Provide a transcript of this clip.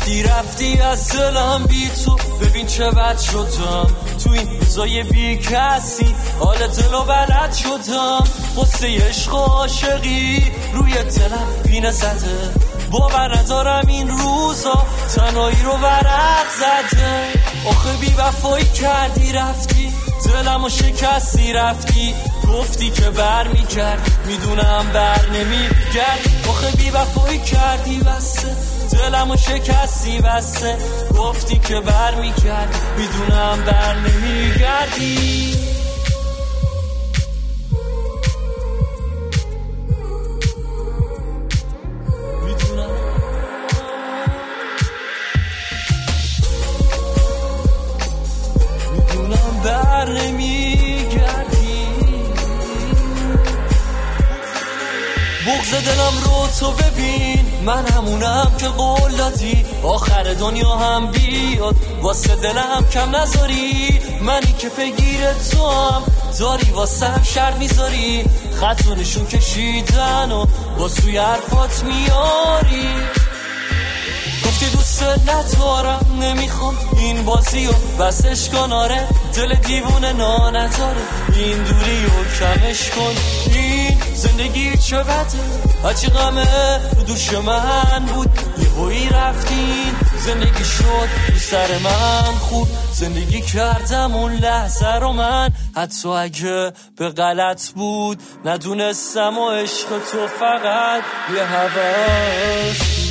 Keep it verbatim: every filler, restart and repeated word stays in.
رفتی رفتی از دلم بی تو، ببین چه بد شدم تو این روزای بی کسی، حال دلو بلد شدم، قصه عشق و عاشقی روی دلم پینه زده، باور ندارم این روزا تنهایی رو ورق زده. آخه بی وفایی کردی رفتی، دلمو شکستی رفتی، گفتی که بر میگرد میدونم بر نمیگرد. آخه بی وفایی کردی بسته، دلمو شکستی بسته، گفتی که بر میگرد میدونم بر نمیگردی. بر نمیگردی. بغض دلم رو تو ببین، من همونم که قول دادی آخر دنیا هم بیاد واسه دلم کم نذاری، منی که پیگیر تو هم داری واسه هم شرط میذاری، خطونشون کشیدن و با سوی حرفات میاری. گفتی دوست ندارم نمیخوام این بازی و بسش کن، آره دل دیوونه نانتاره این دوری و کمش کن. این زندگی چه بده هرچی غمه رو دوش من بود، یه بایی رفتین زندگی شد رو سر من خوب، زندگی کردم اون لحظه رو من حتی اگه به غلط بود، ندونستم و عشق تو فقط یه هوس.